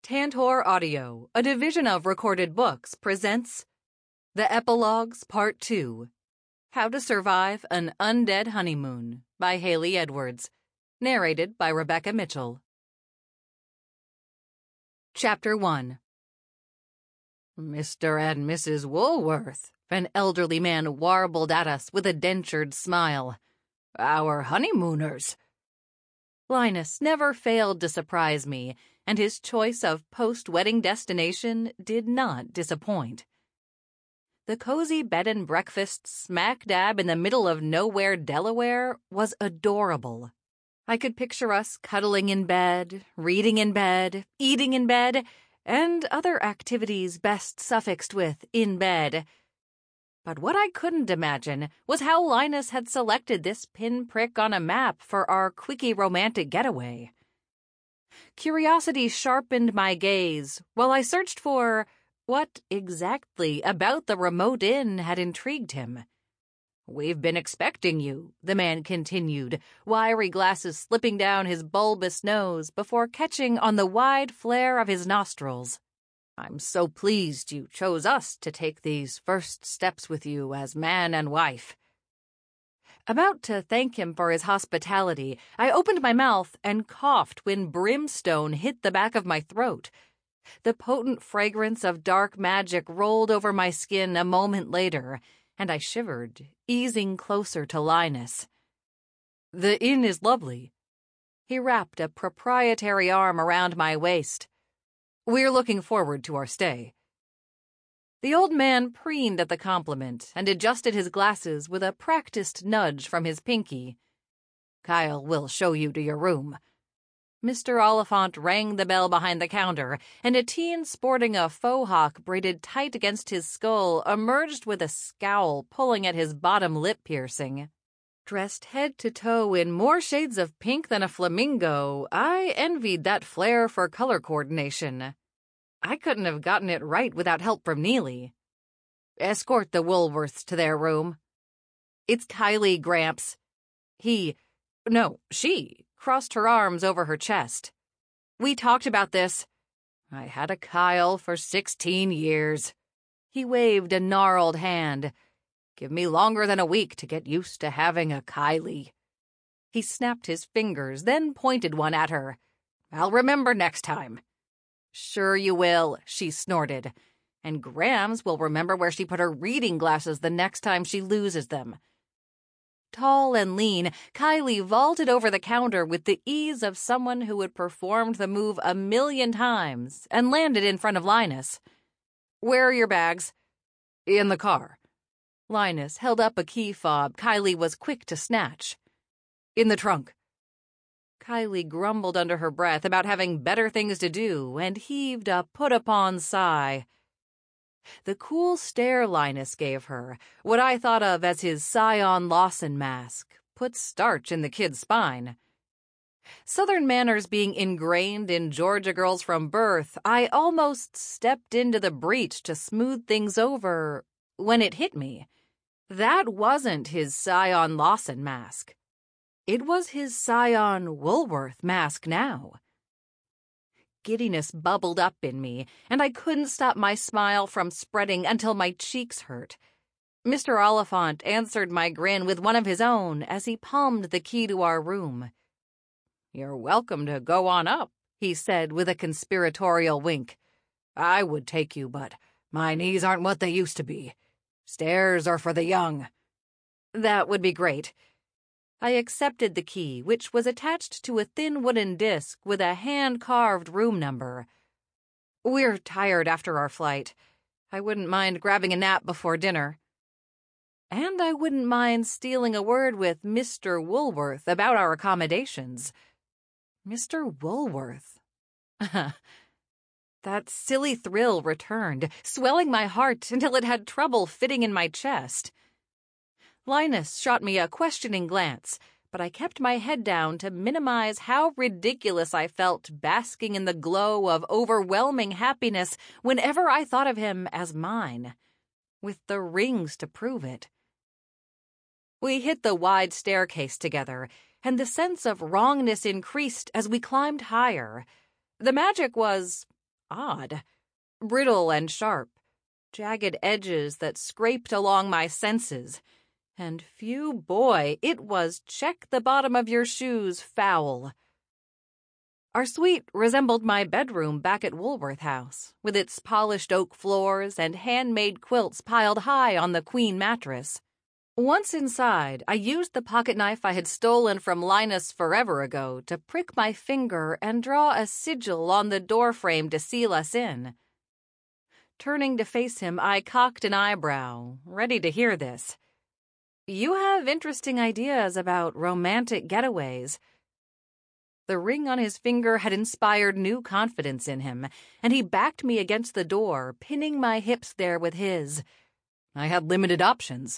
Tantor Audio, a division of Recorded Books, presents The Epilogues Part 2, How to Survive an Undead Honeymoon by Haley Edwards, narrated by Rebecca Mitchell. Chapter 1. Mr. and Mrs. Woolworth, an elderly man warbled at us with a dentured smile. Our honeymooners. Linus never failed to surprise me, and his choice of post-wedding destination did not disappoint. The cozy bed and breakfast smack dab in the middle of nowhere, Delaware, was adorable. I could picture us cuddling in bed, reading in bed, eating in bed, and other activities best suffixed with in bed. But what I couldn't imagine was how Linus had selected this pinprick on a map for our quickie romantic getaway. Curiosity sharpened my gaze while I searched for what exactly about the remote inn had intrigued him. "We've been expecting you," the man continued, wiry glasses slipping down his bulbous nose before catching on the wide flare of his nostrils. "I'm so pleased you chose us to take these first steps with you as man and wife." About to thank him for his hospitality, I opened my mouth and coughed when brimstone hit the back of my throat. The potent fragrance of dark magic rolled over my skin a moment later, and I shivered, easing closer to Linus. "The inn is lovely." He wrapped a proprietary arm around my waist. "We're looking forward to our stay." The old man preened at the compliment and adjusted his glasses with a practiced nudge from his pinky. "Kyle will show you to your room." Mr. Oliphant rang the bell behind the counter, and a teen sporting a faux hawk braided tight against his skull emerged with a scowl pulling at his bottom lip piercing. Dressed head to toe in more shades of pink than a flamingo, I envied that flair for color coordination. I couldn't have gotten it right without help from Neely. "Escort the Woolworths to their room." "It's Kylie, Gramps." She crossed her arms over her chest. "We talked about this." "I had a Kyle for 16 years. He waved a gnarled hand. "Give me longer than a week to get used to having a Kylie." He snapped his fingers, then pointed one at her. "I'll remember next time." "Sure you will," she snorted. "And Grams will remember where she put her reading glasses the next time she loses them." Tall and lean, Kylie vaulted over the counter with the ease of someone who had performed the move 1,000,000 times and landed in front of Linus. "Where are your bags?" "In the car." Linus held up a key fob Kylie was quick to snatch. "In the trunk." Kylie grumbled under her breath about having better things to do and heaved a put-upon sigh. The cool stare Linus gave her, what I thought of as his Scion Lawson mask, put starch in the kid's spine. Southern manners being ingrained in Georgia girls from birth, I almost stepped into the breach to smooth things over when it hit me. That wasn't his Scion Lawson mask. It was his Scion Woolworth mask now. Giddiness bubbled up in me, and I couldn't stop my smile from spreading until my cheeks hurt. Mr. Oliphant answered my grin with one of his own as he palmed the key to our room. "You're welcome to go on up," he said with a conspiratorial wink. "I would take you, but my knees aren't what they used to be. Stairs are for the young." "That would be great." I accepted the key, which was attached to a thin wooden disc with a hand-carved room number. "We're tired after our flight. I wouldn't mind grabbing a nap before dinner. And I wouldn't mind stealing a word with Mr. Woolworth about our accommodations." Mr. Woolworth. That silly thrill returned, swelling my heart until it had trouble fitting in my chest. Linus shot me a questioning glance, but I kept my head down to minimize how ridiculous I felt basking in the glow of overwhelming happiness whenever I thought of him as mine, with the rings to prove it. We hit the wide staircase together, and the sense of wrongness increased as we climbed higher. The magic was odd. Brittle and sharp, jagged edges that scraped along my senses. And phew, boy, it was check the bottom of your shoes foul. Our suite resembled my bedroom back at Woolworth House, with its polished oak floors and handmade quilts piled high on the queen mattress. Once inside, I used the pocket knife I had stolen from Linus forever ago to prick my finger and draw a sigil on the doorframe to seal us in. Turning to face him, I cocked an eyebrow, ready to hear this. You have interesting ideas about romantic getaways. The ring on his finger had inspired new confidence in him, and he backed me against the door, pinning my hips there with his. I had limited options.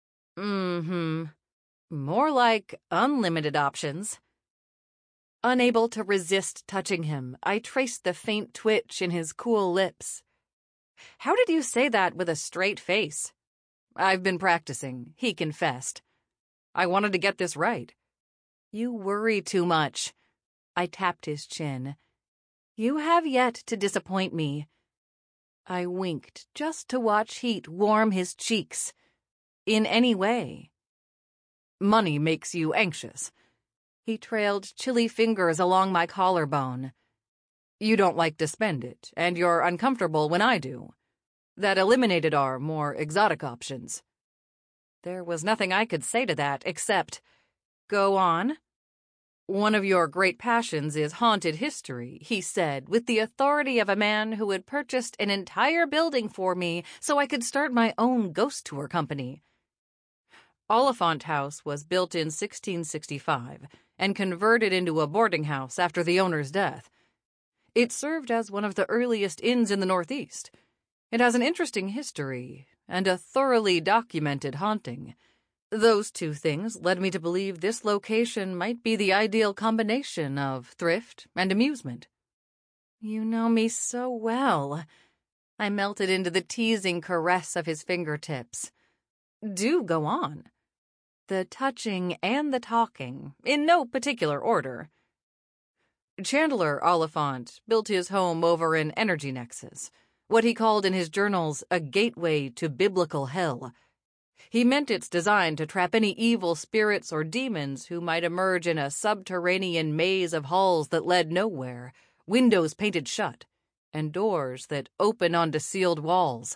More like unlimited options. Unable to resist touching him, I traced the faint twitch in his cool lips. How did you say that with a straight face? I've been practicing, he confessed. I wanted to get this right. You worry too much. I tapped his chin. You have yet to disappoint me. I winked just to watch heat warm his cheeks. In any way. Money makes you anxious. He trailed chilly fingers along my collarbone. You don't like to spend it, and you're uncomfortable when I do. That eliminated our more exotic options. There was nothing I could say to that except, go on. One of your great passions is haunted history, he said, with the authority of a man who had purchased an entire building for me so I could start my own ghost tour company. Oliphant House was built in 1665 and converted into a boarding house after the owner's death. It served as one of the earliest inns in the Northeast. It has an interesting history and a thoroughly documented haunting. Those two things led me to believe this location might be the ideal combination of thrift and amusement. You know me so well. I melted into the teasing caress of his fingertips. Do go on. The touching and the talking, in no particular order. Chandler Oliphant built his home over an energy nexus, what he called in his journals a gateway to biblical hell. He meant its design to trap any evil spirits or demons who might emerge in a subterranean maze of halls that led nowhere, windows painted shut, and doors that open onto sealed walls.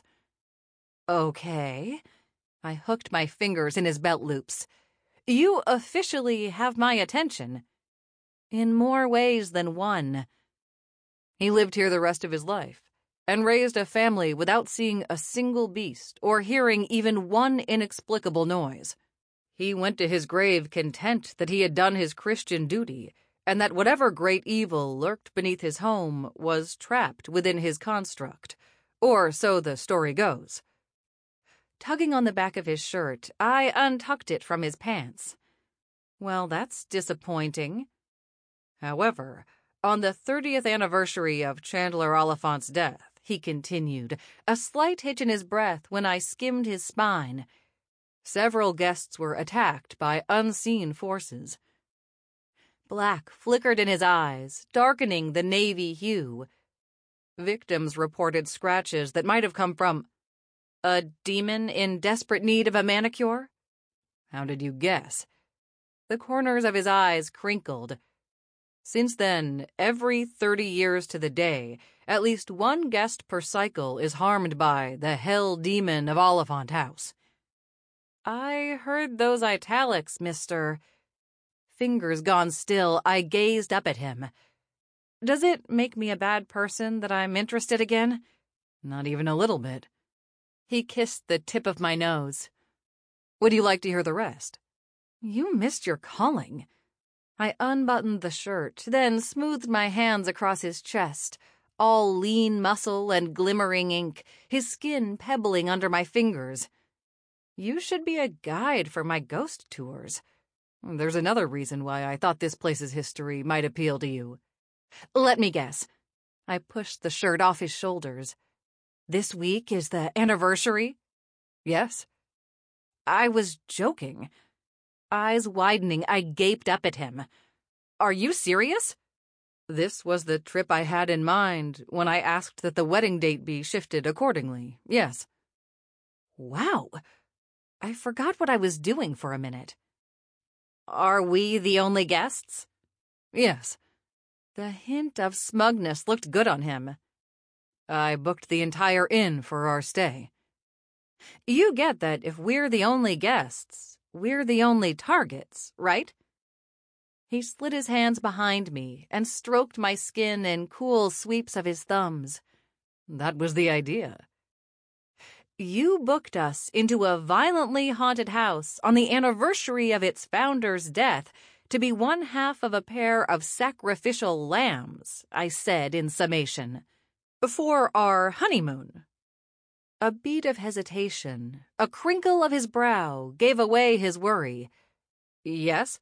Okay. I hooked my fingers in his belt loops. You officially have my attention. In more ways than one. He lived here the rest of his life, and raised a family without seeing a single beast or hearing even one inexplicable noise. He went to his grave content that he had done his Christian duty, and that whatever great evil lurked beneath his home was trapped within his construct, or so the story goes. Tugging on the back of his shirt, I untucked it from his pants. Well, that's disappointing. However, on the 30th anniversary of Chandler Oliphant's death, he continued, a slight hitch in his breath when I skimmed his spine. Several guests were attacked by unseen forces. Black flickered in his eyes, darkening the navy hue. Victims reported scratches that might have come from a demon in desperate need of a manicure? How did you guess? The corners of his eyes crinkled. Since then, every 30 years to the day, at least one guest per cycle is harmed by the hell demon of Oliphant House. I heard those italics, Mr. Fingers gone still, I gazed up at him. Does it make me a bad person that I'm interested again? Not even a little bit. He kissed the tip of my nose. Would you like to hear the rest? You missed your calling. I unbuttoned the shirt, then smoothed my hands across his chest, all lean muscle and glimmering ink, his skin pebbling under my fingers. You should be a guide for my ghost tours. There's another reason why I thought this place's history might appeal to you. Let me guess. I pushed the shirt off his shoulders. This week is the anniversary? Yes. I was joking. Eyes widening, I gaped up at him. Are you serious? This was the trip I had in mind when I asked that the wedding date be shifted accordingly, yes. Wow, I forgot what I was doing for a minute. Are we the only guests? Yes. The hint of smugness looked good on him. I booked the entire inn for our stay. You get that if we're the only guests, we're the only targets, right? He slid his hands behind me and stroked my skin in cool sweeps of his thumbs. That was the idea. You booked us into a violently haunted house on the anniversary of its founder's death to be one half of a pair of sacrificial lambs, I said in summation, for our honeymoon. A beat of hesitation, a crinkle of his brow gave away his worry. Yes?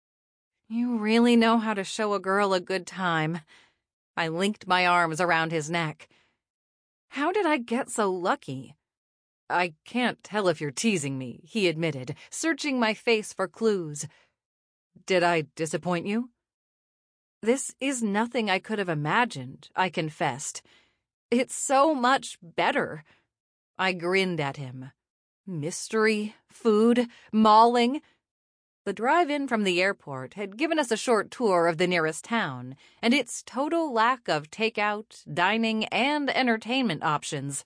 You really know how to show a girl a good time. I linked my arms around his neck. How did I get so lucky? I can't tell if you're teasing me, he admitted, searching my face for clues. Did I disappoint you? This is nothing I could have imagined, I confessed. It's so much better. I grinned at him. Mystery, food, mauling. The drive-in from the airport had given us a short tour of the nearest town, and its total lack of takeout, dining, and entertainment options.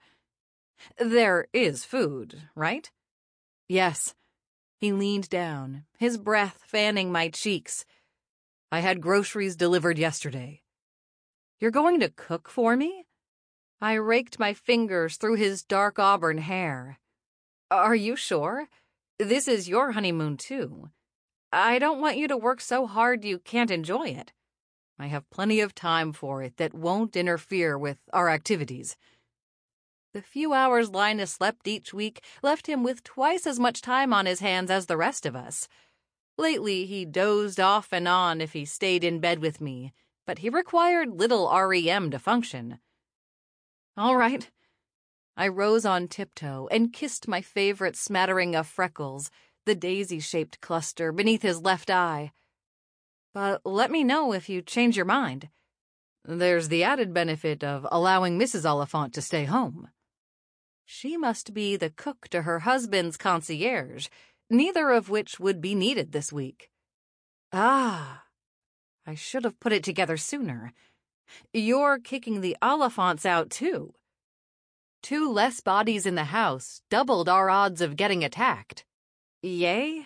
There is food, right? Yes. He leaned down, his breath fanning my cheeks. I had groceries delivered yesterday. You're going to cook for me? I raked my fingers through his dark auburn hair. Are you sure? This is your honeymoon, too. I don't want you to work so hard you can't enjoy it. I have plenty of time for it that won't interfere with our activities. The few hours Linus slept each week left him with twice as much time on his hands as the rest of us. Lately, he dozed off and on if he stayed in bed with me, but he required little REM to function. All right. I rose on tiptoe and kissed my favorite smattering of freckles, the daisy-shaped cluster beneath his left eye. But let me know if you change your mind. There's the added benefit of allowing Mrs. Oliphant to stay home. She must be the cook to her husband's concierge, neither of which would be needed this week. Ah, I should have put it together sooner. You're kicking the Oliphants out, too. 2 less bodies in the house doubled our odds of getting attacked. Yay?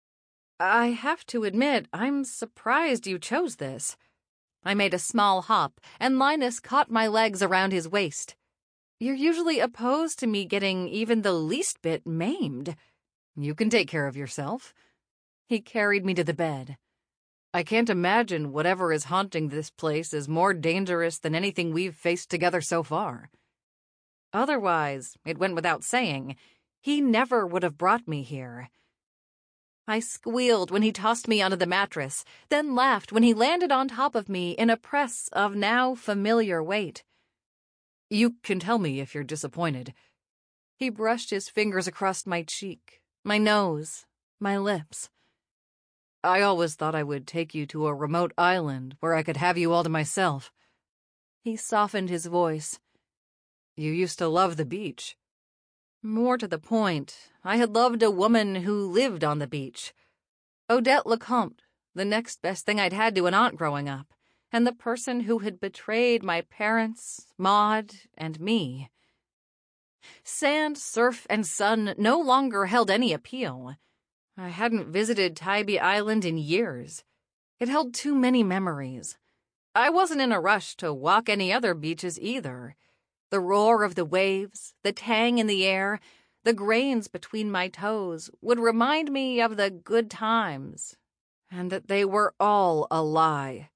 I have to admit, I'm surprised you chose this. I made a small hop, and Linus caught my legs around his waist. You're usually opposed to me getting even the least bit maimed. You can take care of yourself. He carried me to the bed. I can't imagine whatever is haunting this place is more dangerous than anything we've faced together so far. Otherwise, it went without saying, he never would have brought me here. I squealed when he tossed me onto the mattress, then laughed when he landed on top of me in a press of now familiar weight. You can tell me if you're disappointed. He brushed his fingers across my cheek, my nose, my lips. I always thought I would take you to a remote island where I could have you all to myself. He softened his voice. You used to love the beach. More to the point, I had loved a woman who lived on the beach. Odette Lecomte, the next best thing I'd had to an aunt growing up, and the person who had betrayed my parents, Maud, and me. Sand, surf, and sun no longer held any appeal. I hadn't visited Tybee Island in years. It held too many memories. I wasn't in a rush to walk any other beaches either. The roar of the waves, the tang in the air, the grains between my toes would remind me of the good times, and that they were all a lie.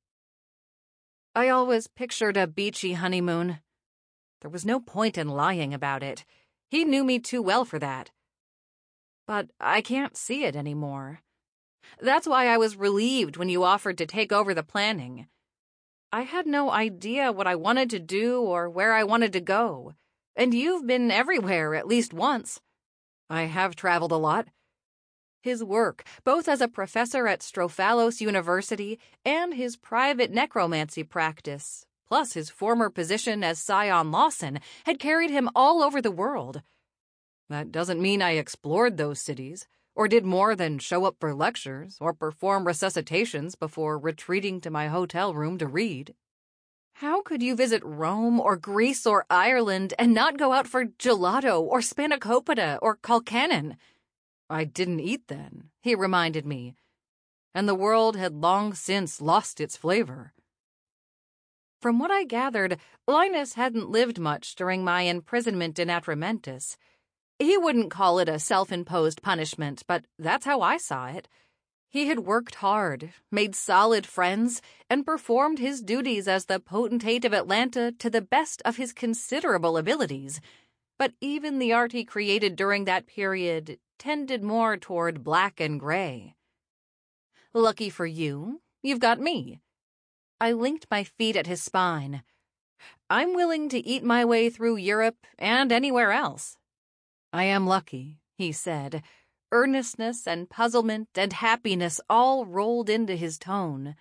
I always pictured a beachy honeymoon. There was no point in lying about it. He knew me too well for that. But I can't see it anymore. That's why I was relieved when you offered to take over the planning. I had no idea what I wanted to do or where I wanted to go, and you've been everywhere at least once. I have traveled a lot. His work, both as a professor at Strophalos University and his private necromancy practice, plus his former position as Scion Lawson, had carried him all over the world. That doesn't mean I explored those cities, or did more than show up for lectures or perform resuscitations before retreating to my hotel room to read. How could you visit Rome or Greece or Ireland and not go out for gelato or spanakopita or Colcannon? I didn't eat then, he reminded me, and the world had long since lost its flavor. From what I gathered, Linus hadn't lived much during my imprisonment in Atramentus. He wouldn't call it a self-imposed punishment, but that's how I saw it. He had worked hard, made solid friends, and performed his duties as the potentate of Atlanta to the best of his considerable abilities. But even the art he created during that period tended more toward black and gray. Lucky for you, you've got me. I linked my feet at his spine. I'm willing to eat my way through Europe and anywhere else. I am lucky, he said, earnestness and puzzlement and happiness all rolled into his tone.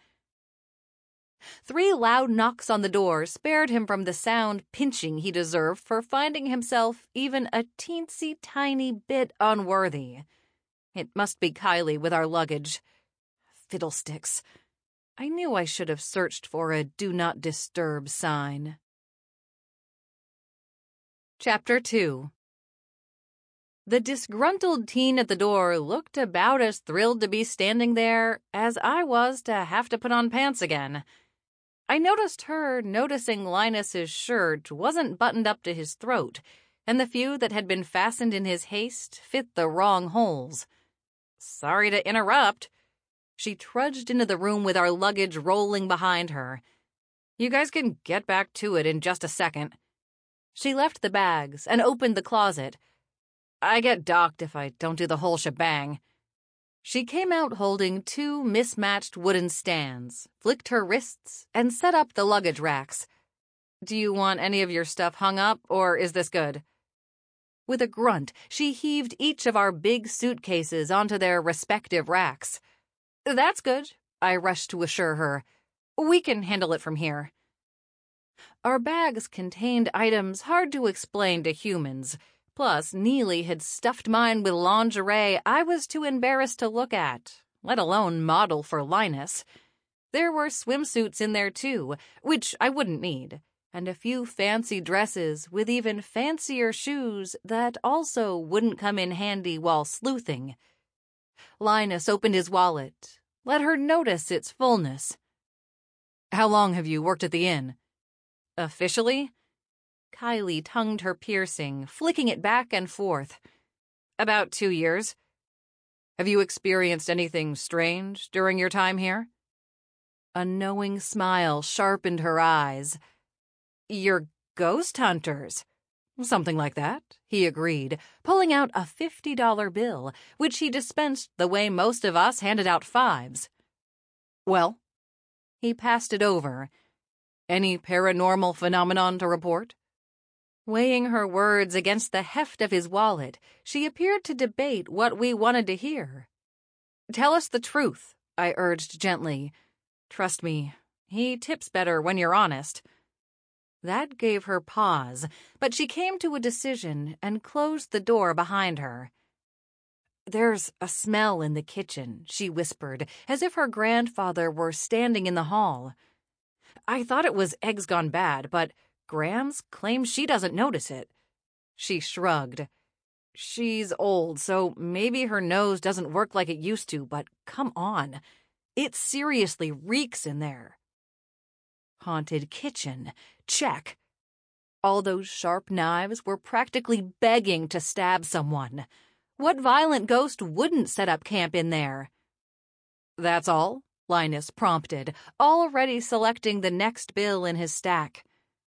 3 loud knocks on the door spared him from the sound pinching he deserved for finding himself even a teensy tiny bit unworthy. It must be Kylie with our luggage. Fiddlesticks. I knew I should have searched for a do not disturb sign. Chapter 2. The disgruntled teen at the door looked about as thrilled to be standing there as I was to have to put on pants again. I noticed her noticing Linus's shirt wasn't buttoned up to his throat, and the few that had been fastened in his haste fit the wrong holes. Sorry to interrupt. She trudged into the room with our luggage rolling behind her. You guys can get back to it in just a second. She left the bags and opened the closet. I get docked if I don't do the whole shebang. She came out holding 2 mismatched wooden stands, flicked her wrists, and set up the luggage racks. Do you want any of your stuff hung up, or is this good? With a grunt, she heaved each of our big suitcases onto their respective racks. That's good, I rushed to assure her. We can handle it from here. Our bags contained items hard to explain to humans. Plus, Neely had stuffed mine with lingerie I was too embarrassed to look at, let alone model for Linus. There were swimsuits in there, too, which I wouldn't need, and a few fancy dresses with even fancier shoes that also wouldn't come in handy while sleuthing. Linus opened his wallet, let her notice its fullness. How long have you worked at the inn? Officially? Kylie tongued her piercing, flicking it back and forth. About 2 years. Have you experienced anything strange during your time here? A knowing smile sharpened her eyes. You're ghost hunters. Something like that, he agreed, pulling out a $50 bill, which he dispensed the way most of us handed out 5s. Well? He passed it over. Any paranormal phenomenon to report? Weighing her words against the heft of his wallet, she appeared to debate what we wanted to hear. Tell us the truth, I urged gently. Trust me, he tips better when you're honest. That gave her pause, but she came to a decision and closed the door behind her. There's a smell in the kitchen, she whispered, as if her grandfather were standing in the hall. I thought it was eggs gone bad, but Grams claims she doesn't notice it. She shrugged. She's old, so maybe her nose doesn't work like it used to, but come on. It seriously reeks in there. Haunted kitchen. Check. All those sharp knives were practically begging to stab someone. What violent ghost wouldn't set up camp in there? That's all? Linus prompted, already selecting the next bill in his stack.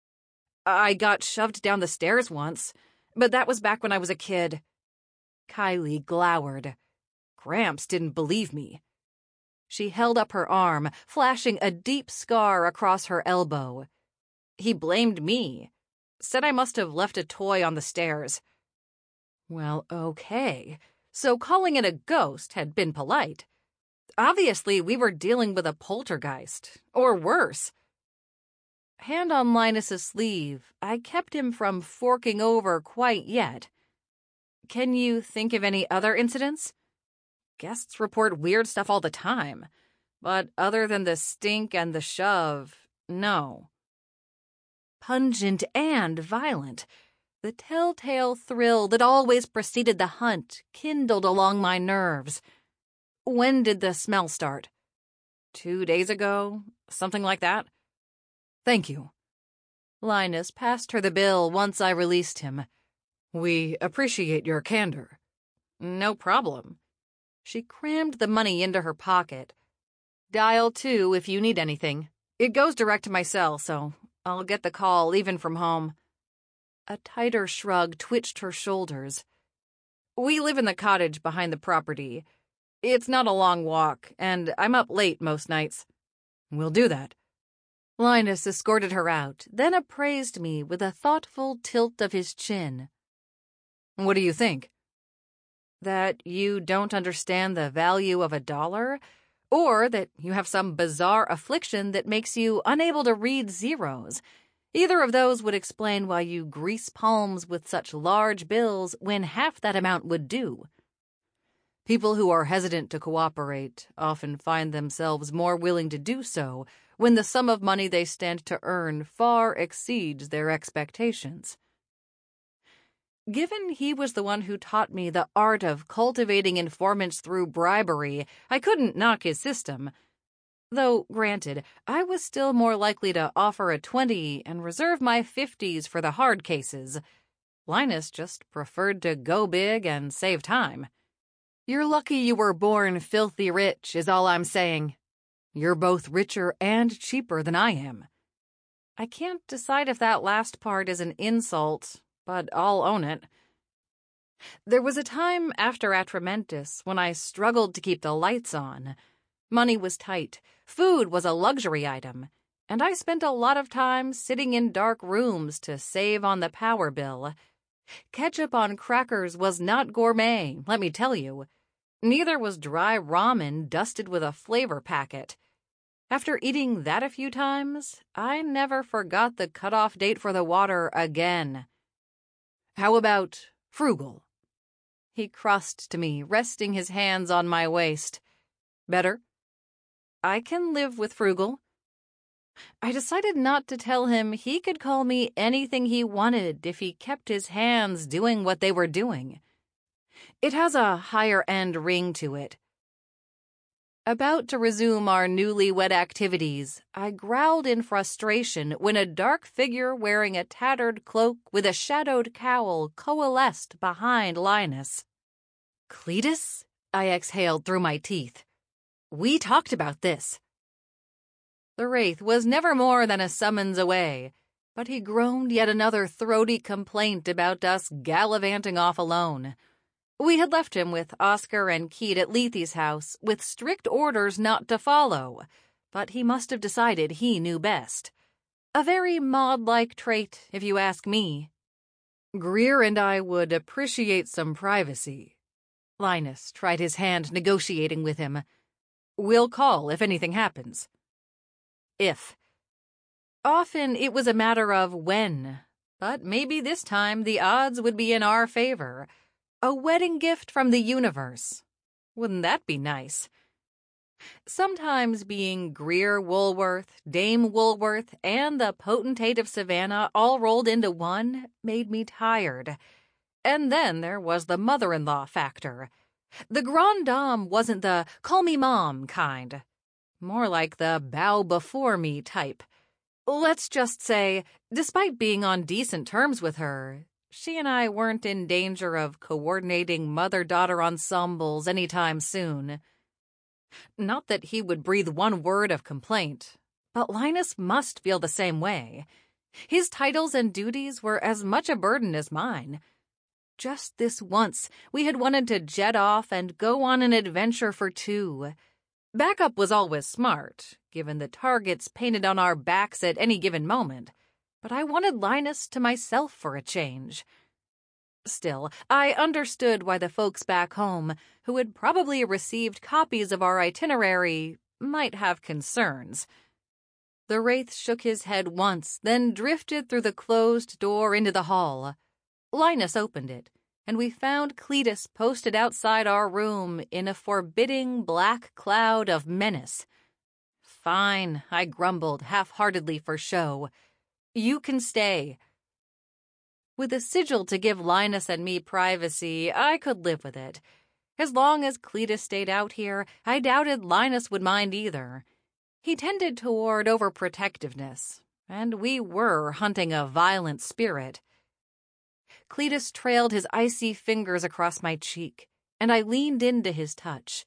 I got shoved down the stairs once, but that was back when I was a kid. Kylie glowered. Gramps didn't believe me. She held up her arm, flashing a deep scar across her elbow. He blamed me. Said I must have left a toy on the stairs. Well, okay. so calling it a ghost had been polite. Obviously, we were dealing with a poltergeist, or worse. Hand on Linus's sleeve, I kept him from forking over quite yet. Can you think of any other incidents? Guests report weird stuff all the time, but other than the stink and the shove, no. Pungent and violent, the telltale thrill that always preceded the hunt kindled along my nerves. When did the smell start? 2 days ago? Something like that? Thank you. Linus passed her the bill once I released him. We appreciate your candor. No problem. She crammed the money into her pocket. Dial 2 if you need anything. It goes direct to my cell, so I'll get the call even from home. A tighter shrug twitched her shoulders. We live in the cottage behind the property. It's not a long walk, and I'm up late most nights. We'll do that. Linus escorted her out, then appraised me with a thoughtful tilt of his chin. What do you think? That you don't understand the value of $1? Or that you have some bizarre affliction that makes you unable to read zeros? Either of those would explain why you grease palms with such large bills when half that amount would do. People who are hesitant to cooperate often find themselves more willing to do so when the sum of money they stand to earn far exceeds their expectations. Given he was the one who taught me the art of cultivating informants through bribery, I couldn't knock his system. Though, granted, I was still more likely to offer a 20 and reserve my 50s for the hard cases. Linus just preferred to go big and save time. You're lucky you were born filthy rich, is all I'm saying. You're both richer and cheaper than I am. I can't decide if that last part is an insult, but I'll own it. There was a time after Atramentus when I struggled to keep the lights on. Money was tight, food was a luxury item, and I spent a lot of time sitting in dark rooms to save on the power bill. Ketchup on crackers was not gourmet, let me tell you. Neither was dry ramen dusted with a flavor packet. After eating that a few times, I never forgot the cutoff date for the water again. How about frugal? He crossed to me, resting his hands on my waist. Better? I can live with frugal. I decided not to tell him he could call me anything he wanted if he kept his hands doing what they were doing. It has a higher-end ring to it. About to resume our newlywed activities, I growled in frustration when a dark figure wearing a tattered cloak with a shadowed cowl coalesced behind Linus. Cletus? I exhaled through my teeth. We talked about this. The wraith was never more than a summons away, but he groaned yet another throaty complaint about us gallivanting off alone. We had left him with Oscar and Keat at Lethe's house with strict orders not to follow, but he must have decided he knew best. A very Maud-like trait, if you ask me. Greer and I would appreciate some privacy. Linus tried his hand negotiating with him. We'll call if anything happens. If. Often it was a matter of when, but maybe this time the odds would be in our favor. A wedding gift from the universe. Wouldn't that be nice? Sometimes being Greer Woolworth, Dame Woolworth, and the potentate of Savannah all rolled into one made me tired. And then there was the mother-in-law factor. The grande dame wasn't the call-me-mom kind. More like the bow-before-me type. Let's just say, despite being on decent terms with her, she and I weren't in danger of coordinating mother-daughter ensembles anytime soon. Not that he would breathe one word of complaint, but Linus must feel the same way. His titles and duties were as much a burden as mine. Just this once, we had wanted to jet off and go on an adventure for two. Backup was always smart, given the targets painted on our backs at any given moment. But I wanted Linus to myself for a change. Still, I understood why the folks back home, who had probably received copies of our itinerary, might have concerns. The Wraith shook his head once, then drifted through the closed door into the hall. Linus opened it, and we found Cletus posted outside our room in a forbidding black cloud of menace. "Fine," I grumbled half-heartedly for show. "You can stay." With a sigil to give Linus and me privacy, I could live with it. As long as Cletus stayed out here, I doubted Linus would mind either. He tended toward overprotectiveness, and we were hunting a violent spirit. Cletus trailed his icy fingers across my cheek, and I leaned into his touch.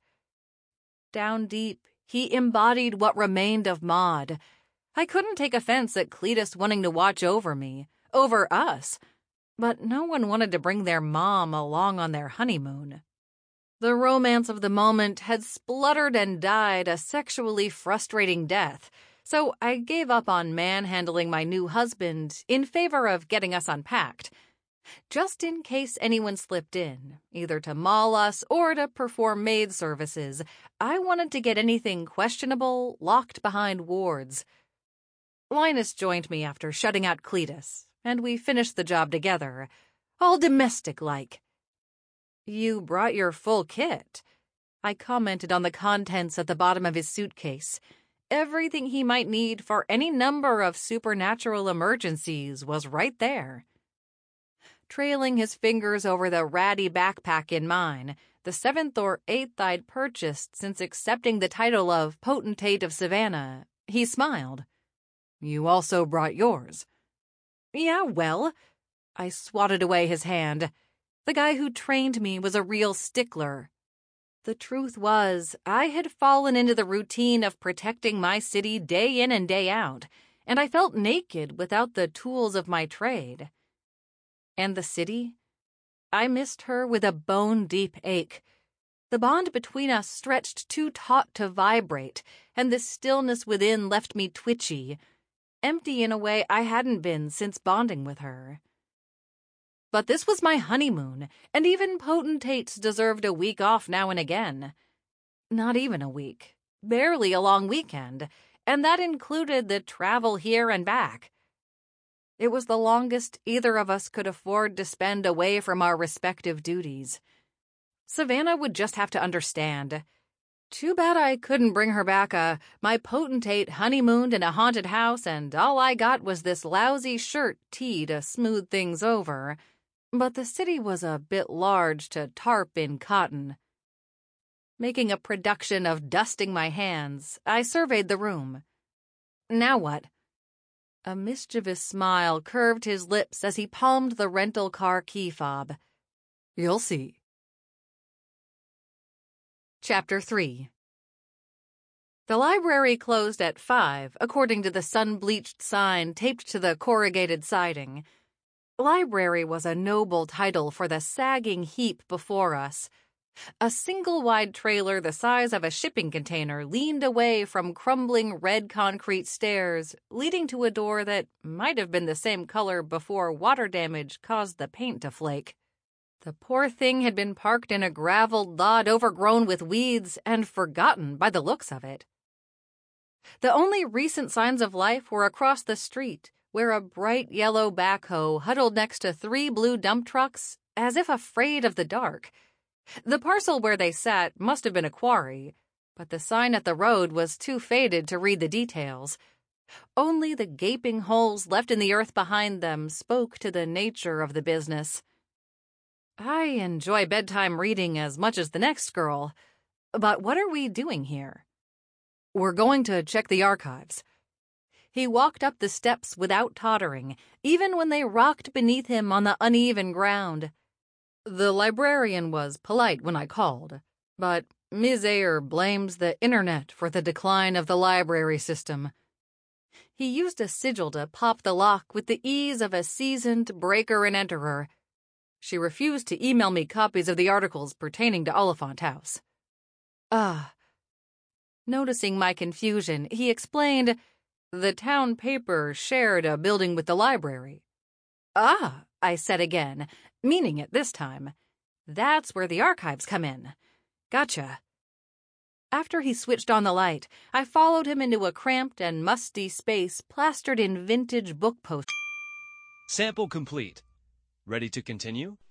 Down deep, he embodied what remained of Maud. I couldn't take offense at Cletus wanting to watch over me, over us, but no one wanted to bring their mom along on their honeymoon. The romance of the moment had spluttered and died a sexually frustrating death, so I gave up on manhandling my new husband in favor of getting us unpacked. Just in case anyone slipped in, either to maul us or to perform maid services, I wanted to get anything questionable locked behind wards. Linus joined me after shutting out Cletus, and we finished the job together, all domestic-like. "You brought your full kit." I commented on the contents at the bottom of his suitcase. Everything he might need for any number of supernatural emergencies was right there. Trailing his fingers over the ratty backpack in mine, the 7th or 8th I'd purchased since accepting the title of Potentate of Savannah, he smiled. "You also brought yours." "Yeah, well," I swatted away his hand. The guy who trained me was a real stickler. The truth was, I had fallen into the routine of protecting my city day in and day out, and I felt naked without the tools of my trade. And the city? I missed her with a bone-deep ache. The bond between us stretched too taut to vibrate, and the stillness within left me twitchy, empty in a way I hadn't been since bonding with her. But this was my honeymoon, and even potentates deserved a week off now and again. Not even a week, barely a long weekend, and that included the travel here and back. It was the longest either of us could afford to spend away from our respective duties. Savannah would just have to understand. Too bad I couldn't bring her back my potentate honeymooned in a haunted house and all I got was this lousy shirt tee to smooth things over. But the city was a bit large to tarp in cotton. Making a production of dusting my hands, I surveyed the room. Now what? A mischievous smile curved his lips as he palmed the rental car key fob. "You'll see." Chapter 3. The library closed at 5, according to the sun-bleached sign taped to the corrugated siding. Library was a noble title for the sagging heap before us. A single-wide trailer the size of a shipping container leaned away from crumbling red concrete stairs, leading to a door that might have been the same color before water damage caused the paint to flake. The poor thing had been parked in a graveled lot overgrown with weeds and forgotten by the looks of it. The only recent signs of life were across the street, where a bright yellow backhoe huddled next to 3 blue dump trucks, as if afraid of the dark. The parcel where they sat must have been a quarry, but the sign at the road was too faded to read the details. Only the gaping holes left in the earth behind them spoke to the nature of the business. I enjoy bedtime reading as much as the next girl, but what are we doing here? We're going to check the archives. He walked up the steps without tottering, even when they rocked beneath him on the uneven ground. The librarian was polite when I called, but Ms. Ayer blames the internet for the decline of the library system. He used a sigil to pop the lock with the ease of a seasoned breaker and enterer. She refused to email me copies of the articles pertaining to Oliphant House. Noticing my confusion, he explained, the town paper shared a building with the library. I said again, meaning it this time. That's where the archives come in. Gotcha. After he switched on the light, I followed him into a cramped and musty space plastered in vintage book posters. Sample complete. Ready to continue?